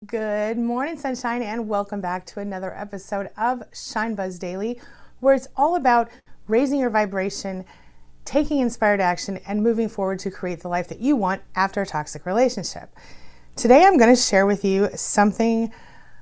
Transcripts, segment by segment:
Good morning, sunshine, and welcome back to another episode of Shine Buzz Daily, where it's all about raising your vibration, taking inspired action, and moving forward to create the life that you want after a toxic relationship. Today, I'm going to share with you something,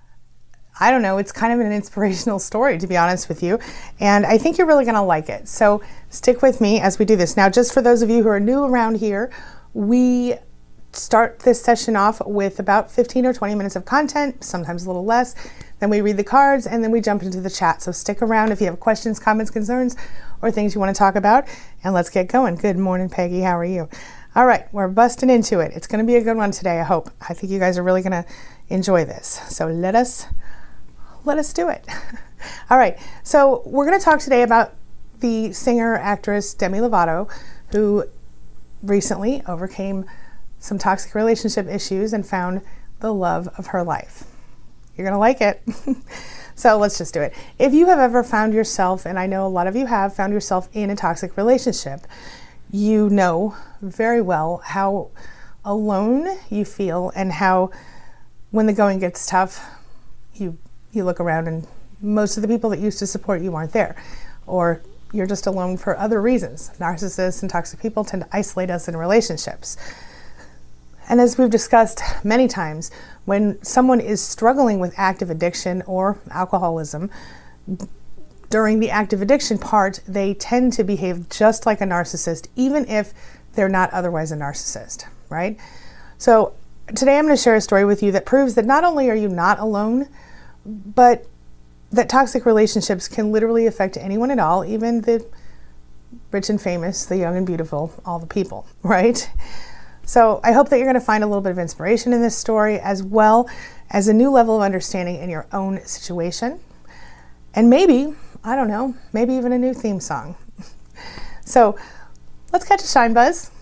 I don't know, it's kind of an inspirational story, to be honest with you, and I think you're really going to like it. So stick with me as we do this. Now, just for those of you who are new around here, we start this session off with about 15 or 20 minutes of content, sometimes a little less. Then we read the cards and then we jump into the chat. So stick around if you have questions, comments, concerns, or things you want to talk about. And let's get going. Good morning, Peggy. How are you? All right, we're busting into it. It's going to be a good one today, I hope. I think you guys are really going to enjoy this. So let us do it. All right, so we're going to talk today about the singer, actress Demi Lovato, who recently overcame some toxic relationship issues and found the love of her life. You're going to like it. So let's just do it. If you have ever found yourself, and I know a lot of you have found yourself in a toxic relationship, you know very well how alone you feel and how when the going gets tough, you look around and most of the people that used to support you aren't there, or you're just alone for other reasons. Narcissists and toxic people tend to isolate us in relationships. And as we've discussed many times, when someone is struggling with active addiction or alcoholism, during the active addiction part, they tend to behave just like a narcissist, even if they're not otherwise a narcissist, right? So today I'm going to share a story with you that proves that not only are you not alone, but that toxic relationships can literally affect anyone at all, even the rich and famous, the young and beautiful, all the people, right? So I hope that you're going to find a little bit of inspiration in this story, as well as a new level of understanding in your own situation. And maybe, I don't know, maybe even a new theme song. So let's catch a shine buzz.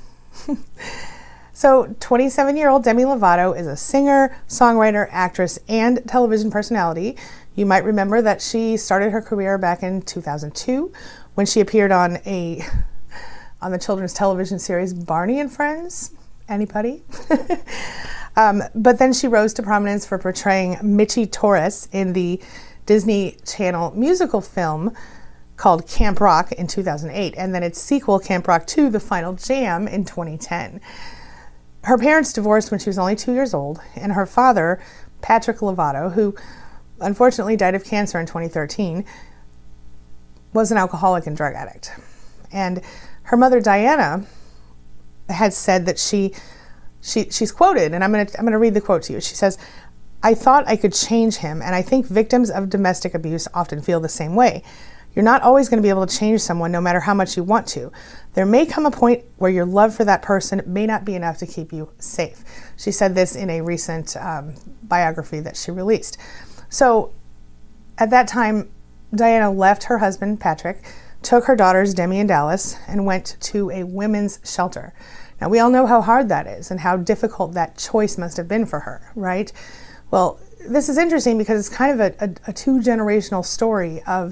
So 27-year-old Demi Lovato is a singer, songwriter, actress, and television personality. You might remember that she started her career back in 2002 when she appeared on the children's television series Barney and Friends. Anybody? But then she rose to prominence for portraying Michi Torres in the Disney Channel musical film called Camp Rock in 2008, and then its sequel, Camp Rock 2, The Final Jam, in 2010. Her parents divorced when she was only 2 years old, and her father, Patrick Lovato, who unfortunately died of cancer in 2013, was an alcoholic and drug addict. And her mother, Diana, had said that she's quoted, and I'm gonna read the quote to you. She says, "I thought I could change him, and I think victims of domestic abuse often feel the same way. You're not always going to be able to change someone no matter how much you want to. There may come a point where your love for that person may not be enough to keep you safe." She said this in a recent biography that she released. So at that time, Diana left her husband, Patrick, took her daughters, Demi and Dallas, and went to a women's shelter. Now, we all know how hard that is and how difficult that choice must have been for her, right? Well, this is interesting because it's kind of a two-generational story of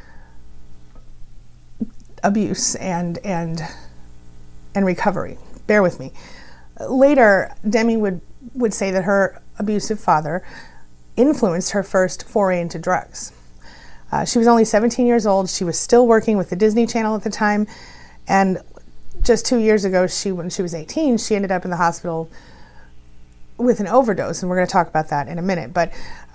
abuse and recovery. Bear with me. Later, Demi would say that her abusive father influenced her first foray into drugs. She was only 17 years old. She was still working with the Disney Channel at the time. And just 2 years ago, when she was 18, she ended up in the hospital with an overdose. And we're going to talk about that in a minute. But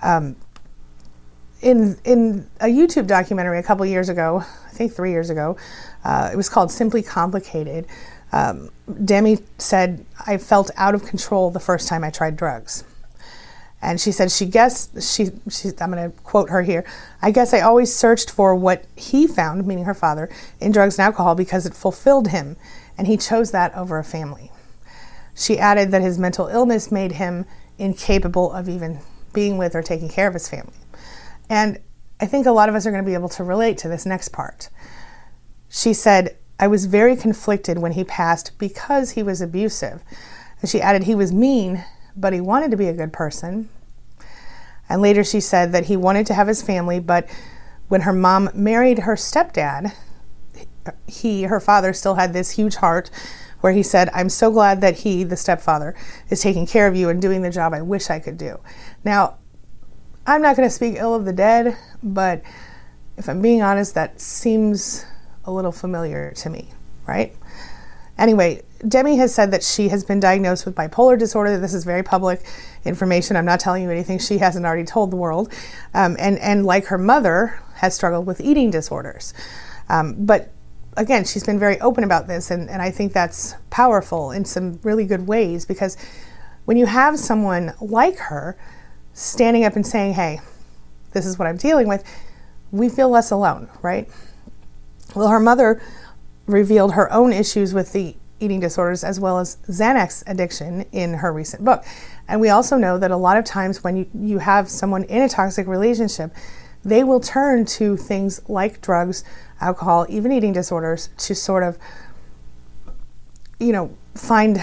in a YouTube documentary a couple years ago, I think 3 years ago, it was called Simply Complicated. Demi said, "I felt out of control the first time I tried drugs." And she said I'm going to quote her here, "I guess I always searched for what he found," meaning her father, "in drugs and alcohol because it fulfilled him, and he chose that over a family." She added that his mental illness made him incapable of even being with or taking care of his family. And I think a lot of us are going to be able to relate to this next part. She said, "I was very conflicted when he passed because he was abusive." And she added, "He was mean, but he wanted to be a good person." And later she said that he wanted to have his family, but when her mom married her stepdad, her father still had this huge heart where he said, "I'm so glad that he, the stepfather, is taking care of you and doing the job I wish I could do." Now, I'm not going to speak ill of the dead, but if I'm being honest, that seems a little familiar to me, right? Anyway, Demi has said that she has been diagnosed with bipolar disorder. This is very public information. I'm not telling you anything she hasn't already told the world. And like her mother, has struggled with eating disorders. But again, she's been very open about this, and I think that's powerful in some really good ways, because when you have someone like her standing up and saying, "Hey, this is what I'm dealing with," we feel less alone, right? Well, her mother revealed her own issues with the eating disorders as well as Xanax addiction in her recent book. And we also know that a lot of times when you have someone in a toxic relationship, they will turn to things like drugs, alcohol, even eating disorders to sort of, find,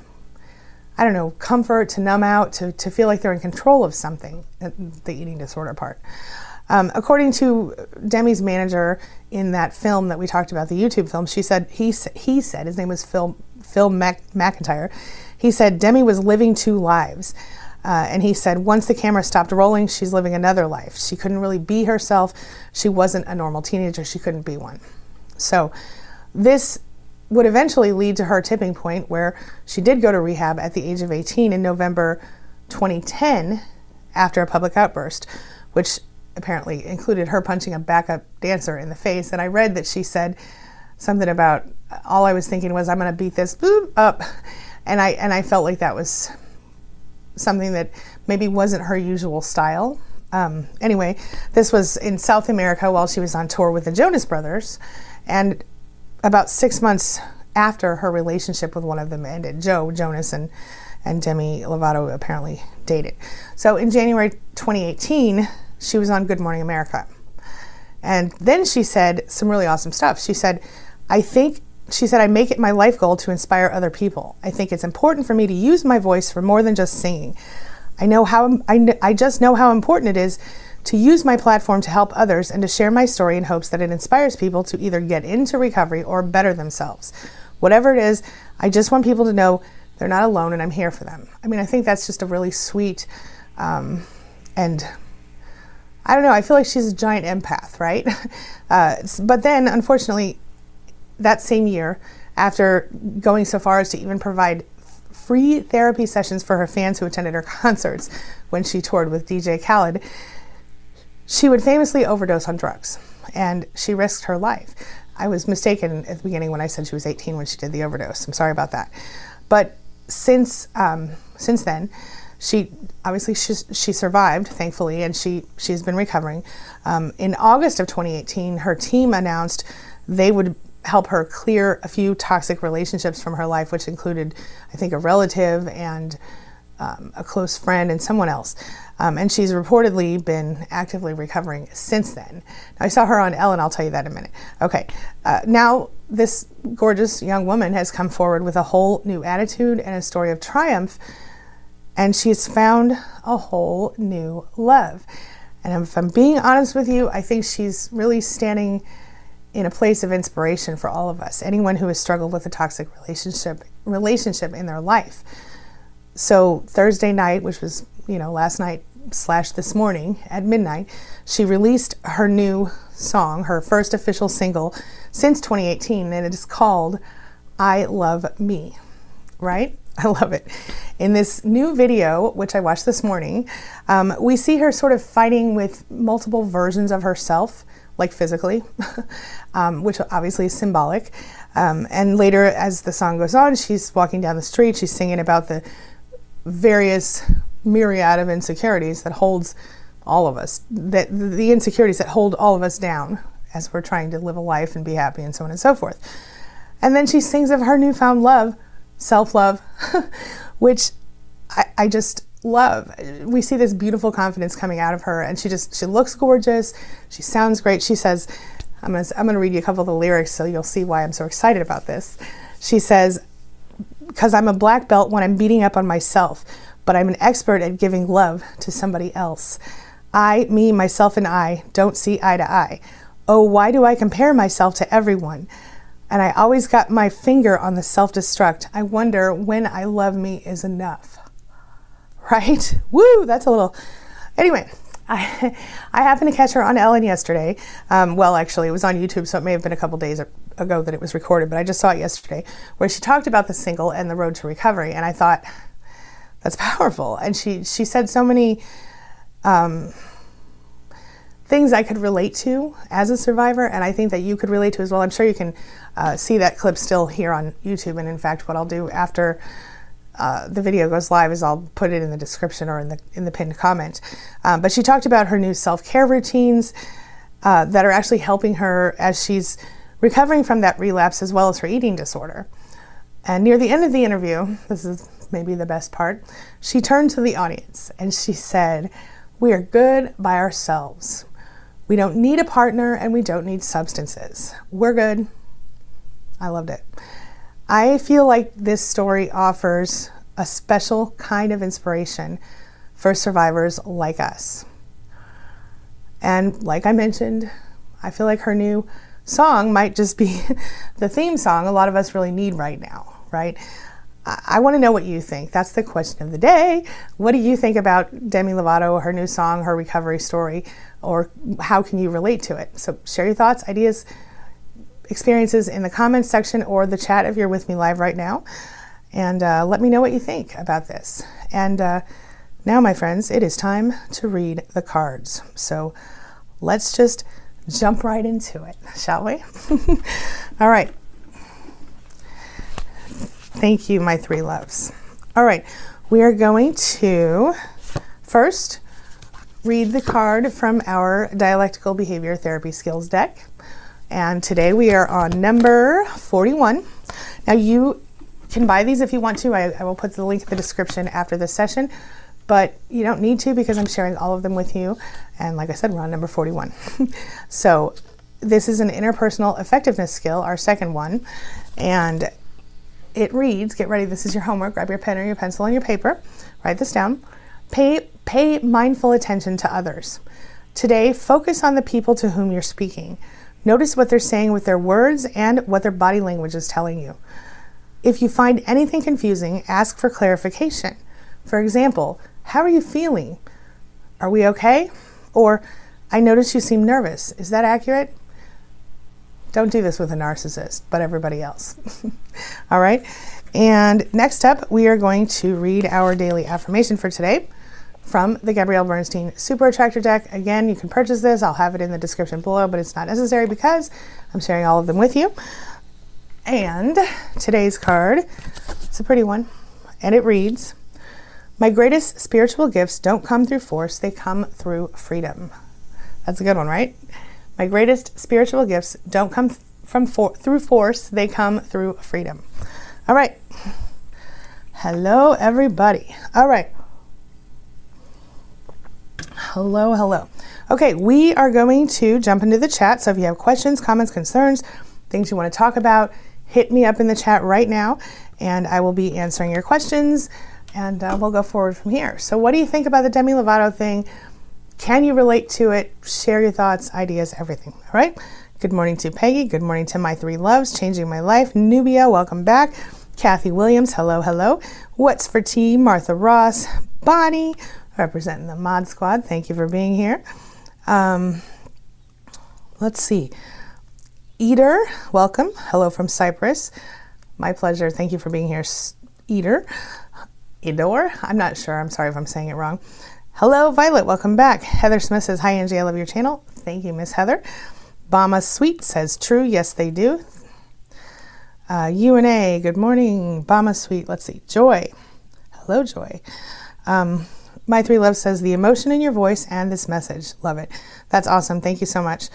comfort, to numb out, to feel like they're in control of something, the eating disorder part. According to Demi's manager in that film that we talked about, the YouTube film, he said, his name was Phil McIntyre, he said Demi was living two lives. And he said once the camera stopped rolling, she's living another life. She couldn't really be herself. She wasn't a normal teenager. She couldn't be one. So this would eventually lead to her tipping point, where she did go to rehab at the age of 18 in November 2010 after a public outburst, which apparently included her punching a backup dancer in the face. And I read that she said something about, all I was thinking was, I'm going to beat this up. And I felt like that was something that maybe wasn't her usual style. Anyway, this was in South America while she was on tour with the Jonas Brothers. And about 6 months after her relationship with one of them ended, Joe Jonas and Demi Lovato apparently dated. So in January 2018, she was on Good Morning America. And then she said some really awesome stuff. She said, I make it my life goal to inspire other people. I think it's important for me to use my voice for more than just singing. I just know how important it is to use my platform to help others and to share my story in hopes that it inspires people to either get into recovery or better themselves. Whatever it is, I just want people to know they're not alone and I'm here for them. I mean, I think that's just a really sweet, and I don't know, I feel like she's a giant empath, right? But then, unfortunately, that same year, after going so far as to even provide free therapy sessions for her fans who attended her concerts when she toured with DJ Khaled, she would famously overdose on drugs, and she risked her life. I was mistaken at the beginning when I said she was 18 when she did the overdose. I'm sorry about that. But since then, she survived, thankfully, and she's been recovering. In August of 2018, her team announced they would help her clear a few toxic relationships from her life, which included, I think, a relative and a close friend and someone else. And she's reportedly been actively recovering since then. Now, I saw her on Ellen. I'll tell you that in a minute. Okay. Now, this gorgeous young woman has come forward with a whole new attitude and a story of triumph, and she's found a whole new love. And if I'm being honest with you, I think she's really standing in a place of inspiration for all of us, anyone who has struggled with a toxic relationship in their life. So Thursday night, which was, last night / this morning at midnight, she released her new song, her first official single since 2018, and it is called I Love Me, right? I love it. In this new video, which I watched this morning, we see her sort of fighting with multiple versions of herself, like physically, which obviously is symbolic. And later, as the song goes on, she's walking down the street, she's singing about the various myriad of insecurities that holds all of us, the insecurities that hold all of us down as we're trying to live a life and be happy and so on and so forth. And then she sings of her newfound love, self-love, which I just love. We see this beautiful confidence coming out of her, and she looks gorgeous. She sounds great. She says, I'm going to read you a couple of the lyrics so you'll see why I'm so excited about this. She says, because I'm a black belt when I'm beating up on myself, but I'm an expert at giving love to somebody else. I, me, myself, and I don't see eye to eye. Oh, why do I compare myself to everyone? And I always got my finger on the self-destruct. I wonder when I love me is enough. Right? Woo, that's a little... Anyway, I happened to catch her on Ellen yesterday. Well, actually, it was on YouTube, so it may have been a couple days ago that it was recorded, but I just saw it yesterday, where she talked about the single and the road to recovery. And I thought, that's powerful. And she said so many things I could relate to as a survivor, and I think that you could relate to as well. I'm sure you can see that clip still here on YouTube, and in fact, what I'll do after the video goes live is I'll put it in the description or in the pinned comment. But she talked about her new self-care routines that are actually helping her as she's recovering from that relapse as well as her eating disorder. And near the end of the interview, this is maybe the best part, she turned to the audience and she said, "We are good by ourselves. We don't need a partner and we don't need substances. We're good." I loved it. I feel like this story offers a special kind of inspiration for survivors like us. And like I mentioned, I feel like her new song might just be the theme song a lot of us really need right now, right? I want to know what you think. That's the question of the day. What do you think about Demi Lovato, her new song, her recovery story, or how can you relate to it? So share your thoughts, ideas, experiences in the comments section or the chat if you're with me live right now. And let me know what you think about this. And now, my friends, it is time to read the cards. So let's just jump right into it, shall we? All right. Thank you, my three loves. All right, we are going to first read the card from our Dialectical Behavior Therapy Skills deck. And today we are on number 41. Now you can buy these if you want to. I will put the link in the description after this session, but you don't need to because I'm sharing all of them with you. And like I said, we're on number 41. So this is an interpersonal effectiveness skill, our second one. And it reads, get ready, this is your homework, grab your pen or your pencil and your paper, write this down. Pay mindful attention to others. Today, focus on the people to whom you're speaking. Notice what they're saying with their words and what their body language is telling you. If you find anything confusing, ask for clarification. For example, how are you feeling? Are we okay? Or, I notice you seem nervous. Is that accurate? Don't do this with a narcissist, but everybody else. All right. And next up, we are going to read our daily affirmation for today from the Gabrielle Bernstein Super Attractor deck. Again, you can purchase this. I'll have it in the description below, but it's not necessary because I'm sharing all of them with you. And today's card, it's a pretty one, and it reads, "My greatest spiritual gifts don't come through force, they come through freedom." That's a good one, right? My greatest spiritual gifts don't come through force, they come through freedom. All right. Hello, everybody. All right. Hello. Okay, we are going to jump into the chat. So if you have questions, comments, concerns, things you want to talk about, hit me up in the chat right now, and I will be answering your questions, and we'll go forward from here. So what do you think about the Demi Lovato thing? Can you relate to it? Share your thoughts, ideas, everything. All right. Good morning to Peggy. Good morning to my three loves. Changing my life. Nubia, welcome back. Kathy Williams, hello. What's for tea? Martha Ross. Bonnie, representing the Mod Squad. Thank you for being here. Let's see. Eater, welcome. Hello from Cyprus. My pleasure. Thank you for being here, Eater. Idor, I'm not sure. I'm sorry if I'm saying it wrong. Hello, Violet. Welcome back. Heather Smith says, "Hi, Angie. I love your channel." Thank you, Miss Heather. Bama Sweet says, "True. Yes, they do." UNA, good morning. Bama Sweet. Let's see. Joy. Hello, Joy. My three loves says, "The emotion in your voice and this message." Love it. That's awesome. Thank you so much.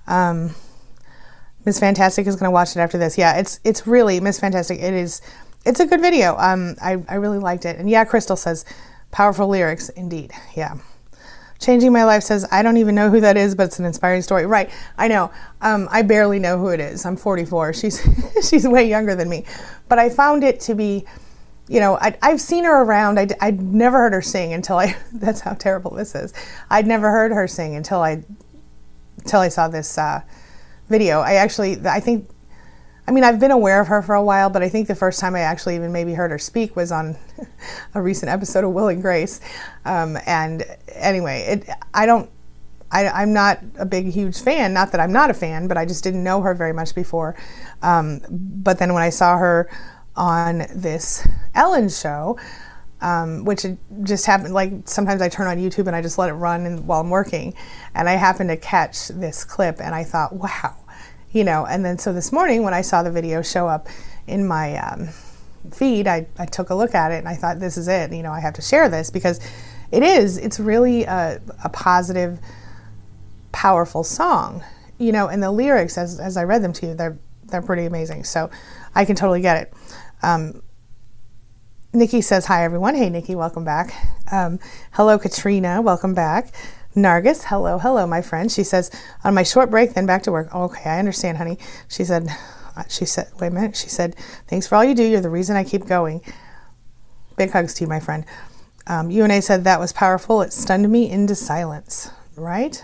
Miss Fantastic is going to watch it after this. Yeah, it's really Miss Fantastic. It's a good video. I really liked it. And yeah, Crystal says, "Powerful lyrics," indeed. Yeah. Changing My Life says, "I don't even know who that is, but it's an inspiring story." Right. I know. I barely know who it is. I'm 44. She's way younger than me. But I found it to be, you know, I've seen her around. I'd never heard her sing until that's how terrible this is. I'd never heard her sing until I saw this video. I think I mean, I've been aware of her for a while, but I think the first time I actually even maybe heard her speak was on a recent episode of Will and Grace. And anyway, I'm not a big, huge fan. Not that I'm not a fan, but I just didn't know her very much before. But then when I saw her on this Ellen show, which it just happened, like sometimes I turn on YouTube and I just let it run while I'm working, and I happened to catch this clip and I thought, wow. And then so this morning when I saw the video show up in my feed, I took a look at it and I thought, this is it. I have to share this because it's really a positive, powerful song, and the lyrics, as I read them to you, they're pretty amazing. So I can totally get it. Nikki says, hi everyone. Hey Nikki, welcome back. Hello Katrina, welcome back. Nargis, hello, my friend. She says, on my short break, then back to work. Oh, okay, I understand, honey. She said, wait a minute. She said, thanks for all you do. You're the reason I keep going. Big hugs to you, my friend. UNA said, that was powerful. It stunned me into silence, right?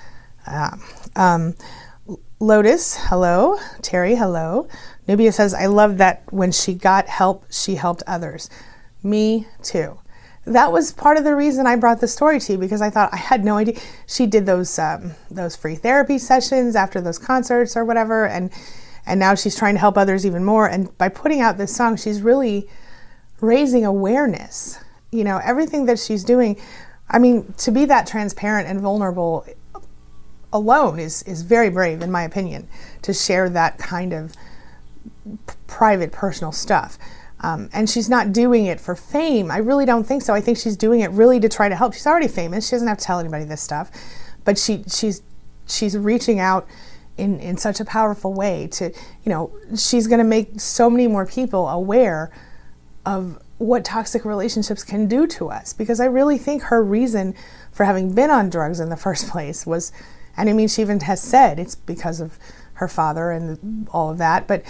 Lotus, hello. Terry, hello. Nubia says, I love that when she got help, she helped others. Me too. That was part of the reason I brought the story to you, because I thought, I had no idea. She did those free therapy sessions after those concerts or whatever, and now she's trying to help others even more. And by putting out this song, she's really raising awareness. Everything that she's doing. I mean, to be that transparent and vulnerable alone is very brave, in my opinion, to share that kind of private, personal stuff. And she's not doing it for fame. I really don't think so. I think she's doing it really to try to help. She's already famous. She doesn't have to tell anybody this stuff. But she's reaching out in such a powerful way to, she's going to make so many more people aware of what toxic relationships can do to us. Because I really think her reason for having been on drugs in the first place was, and I mean, she even has said it's because of her father and all of that, but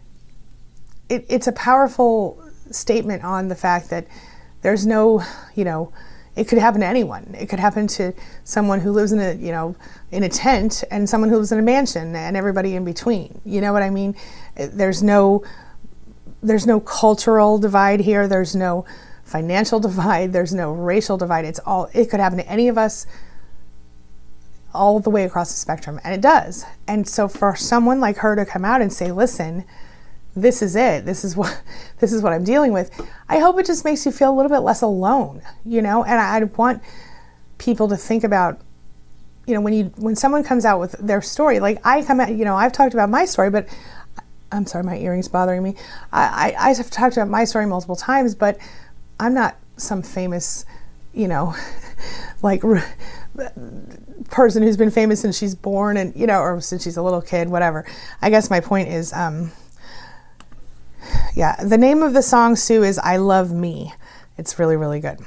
it's a powerful statement on the fact that there's no, it could happen to anyone. It could happen to someone who lives in a tent and someone who lives in a mansion and everybody in between. You know what I mean? There's no cultural divide here. There's no financial divide. There's no racial divide. It could happen to any of us all the way across the spectrum. And it does. And so for someone like her to come out and say, listen, this is it. This is what I'm dealing with. I hope it just makes you feel a little bit less alone, and I want people to think about, when someone comes out with their story, like I come out, I've talked about my story, but I'm sorry, my earring's bothering me. I have talked about my story multiple times, but I'm not some famous, like person who's been famous since she's born and, or since she's a little kid, whatever. I guess my point is, the name of the song, Sue, is I Love Me. It's really, really good.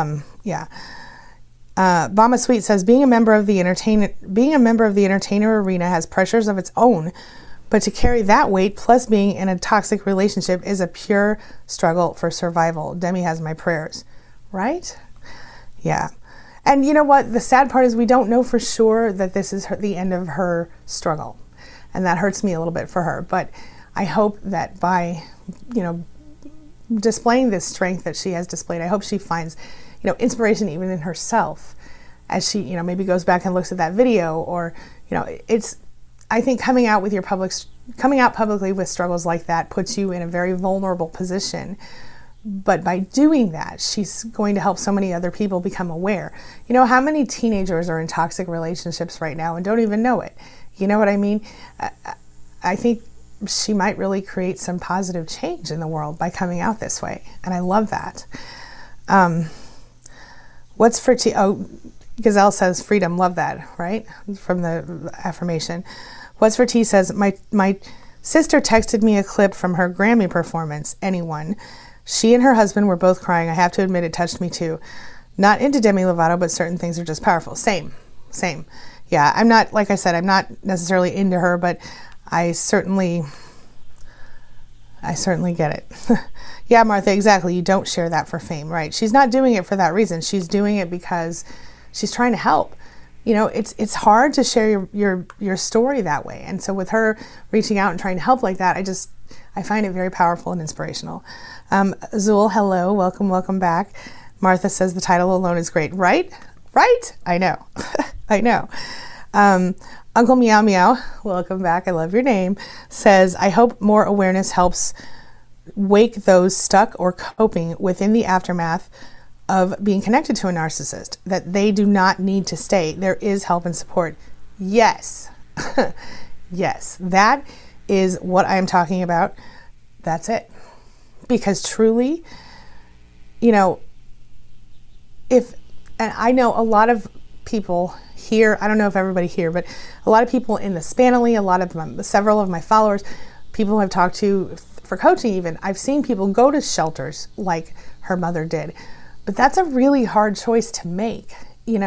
Bama Sweet says, being a member of the entertainer arena has pressures of its own, but to carry that weight plus being in a toxic relationship is a pure struggle for survival. Demi has my prayers. Right? Yeah. And you know what? The sad part is we don't know for sure that this is the end of her struggle. And that hurts me a little bit for her. But I hope that by, displaying this strength that she has displayed, I hope she finds, inspiration even in herself as she, maybe goes back and looks at that video, or, I think coming out publicly with struggles like that puts you in a very vulnerable position. But by doing that, she's going to help so many other people become aware. How many teenagers are in toxic relationships right now and don't even know it? You know what I mean? I think she might really create some positive change in the world by coming out this way. And I love that. What's for tea? Oh, Gazelle says freedom. Love that, right? From the affirmation. What's for tea says, my sister texted me a clip from her Grammy performance. Anyone. She and her husband were both crying. I have to admit it touched me too. Not into Demi Lovato, but certain things are just powerful. Same. Yeah, I'm not, like I said, I'm not necessarily into her, but I certainly get it. Yeah, Martha, exactly. You don't share that for fame, right? She's not doing it for that reason. She's doing it because she's trying to help. it's hard to share your story that way. And so with her reaching out and trying to help like that, I find it very powerful and inspirational. Zul, hello, welcome back. Martha says the title alone is great, right? I know. I know. Uncle Meow Meow, welcome back. I love your name. Says, I hope more awareness helps wake those stuck or coping within the aftermath of being connected to a narcissist, that they do not need to stay. There is help and support. Yes. Yes, that is what I am talking about. That's it. Because truly, and I know a lot of people here, I don't know if everybody here, but a lot of people in the Spanily, several of my followers, people I've talked to for coaching even, I've seen people go to shelters like her mother did. But that's a really hard choice to make,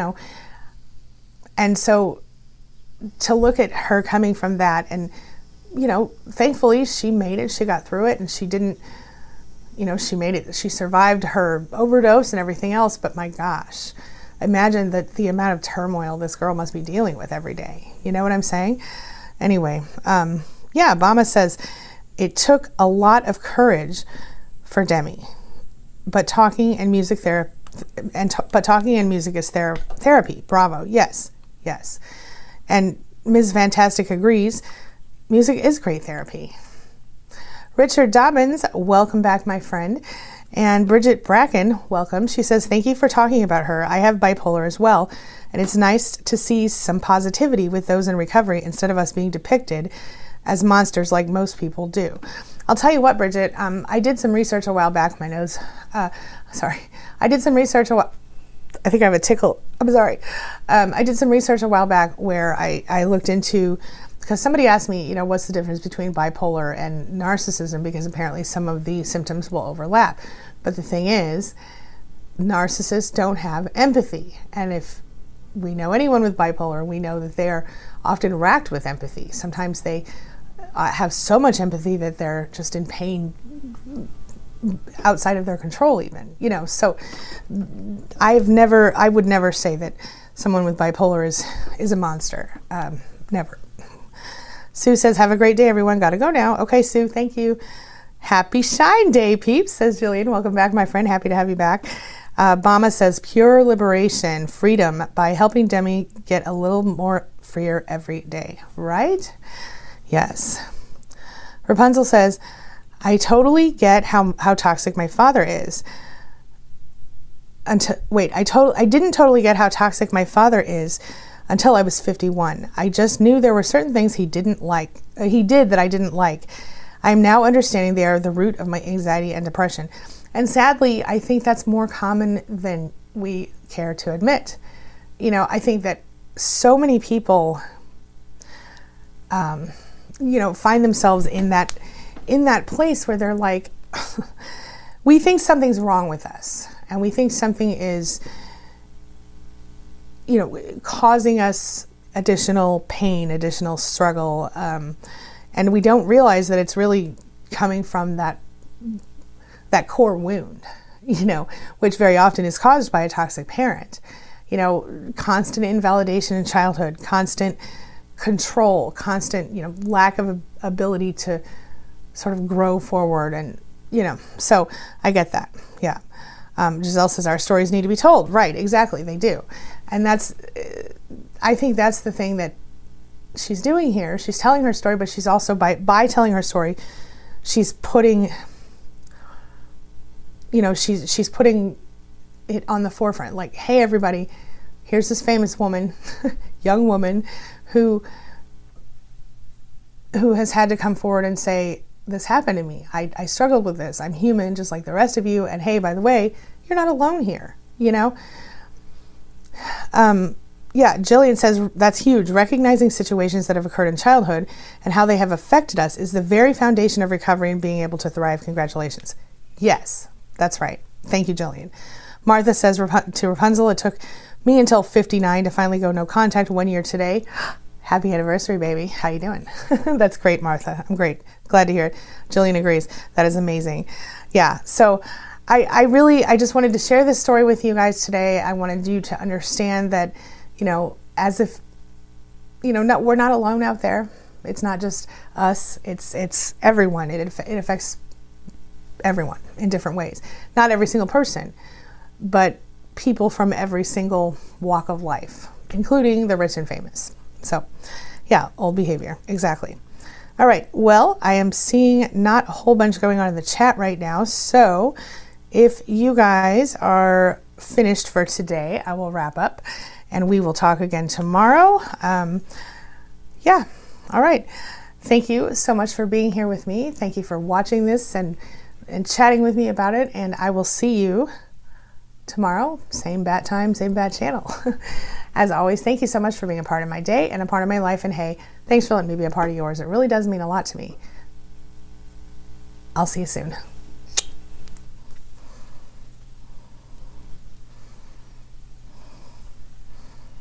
And so to look at her coming from that and, thankfully she made it, she got through it, and she didn't, she made it, she survived her overdose and everything else. But my gosh, imagine the amount of turmoil this girl must be dealing with every day. You know what I'm saying? Anyway, Obama says it took a lot of courage for Demi, but talking and music is therapy. Bravo. Yes. And Ms. Fantastic agrees. Music is great therapy. Richard Dobbins, welcome back, my friend. And Bridget Bracken, welcome. She says, thank you for talking about her. I have bipolar as well, and it's nice to see some positivity with those in recovery instead of us being depicted as monsters like most people do. I'll tell you what, Bridget, I did some research a while back. My nose, I did some research I think I have a tickle. I'm sorry. I did some research a while back where I looked into, because somebody asked me, what's the difference between bipolar and narcissism, because apparently some of the symptoms will overlap. But the thing is, narcissists don't have empathy. And if we know anyone with bipolar, we know that they're often racked with empathy. Sometimes they have so much empathy that they're just in pain outside of their control even, so I would never say that someone with bipolar is a monster. Never. Sue says, have a great day, everyone. Gotta go now. Okay, Sue, thank you. Happy Shine Day, peeps, says Jillian. Welcome back, my friend. Happy to have you back. Bama says, pure liberation, freedom by helping Demi get a little more freer every day. Right? Yes. Rapunzel says, I totally get how toxic my father is. I didn't totally get how toxic my father is until I was 51. I just knew there were certain things he did that I didn't like. I am now understanding they are the root of my anxiety and depression. And sadly, I think that's more common than we care to admit. I think that so many people, find themselves in that place where they're like, we think something's wrong with us, and we think something is, causing us additional pain, additional struggle, and we don't realize that it's really coming from that core wound, which very often is caused by a toxic parent. Constant invalidation in childhood, constant control, constant, lack of ability to sort of grow forward. And, so I get that. Yeah. Giselle says our stories need to be told. Right. Exactly. They do. And I think that's the thing that she's doing here. She's telling her story, but she's also, by telling her story, she's putting, she's putting it on the forefront. Like, hey, everybody, here's this famous woman, young woman, who has had to come forward and say, this happened to me. I struggled with this. I'm human just like the rest of you. And hey, by the way, you're not alone here, Jillian says that's huge. Recognizing situations that have occurred in childhood and how they have affected us is the very foundation of recovery and being able to thrive. Congratulations. Yes, that's right. Thank you, Jillian. Martha says to Rapunzel, it took me until 59 to finally go no contact. 1 year today. Happy anniversary, baby. How you doing? That's great, Martha. I'm great. Glad to hear it. Jillian agrees. That is amazing. Yeah. So I just wanted to share this story with you guys today. I wanted you to understand that, as if, we're not alone out there. It's not just us. It's everyone. It affects everyone in different ways. Not every single person, but people from every single walk of life, including the rich and famous. So yeah, old behavior. Exactly. All right. Well, I am seeing not a whole bunch going on in the chat right now. So if you guys are finished for today, I will wrap up and we will talk again tomorrow. Yeah. All right. Thank you so much for being here with me. Thank you for watching this and chatting with me about it. And I will see you tomorrow. Same bat time, same bat channel. As always, thank you so much for being a part of my day and a part of my life. And hey, thanks for letting me be a part of yours. It really does mean a lot to me. I'll see you soon.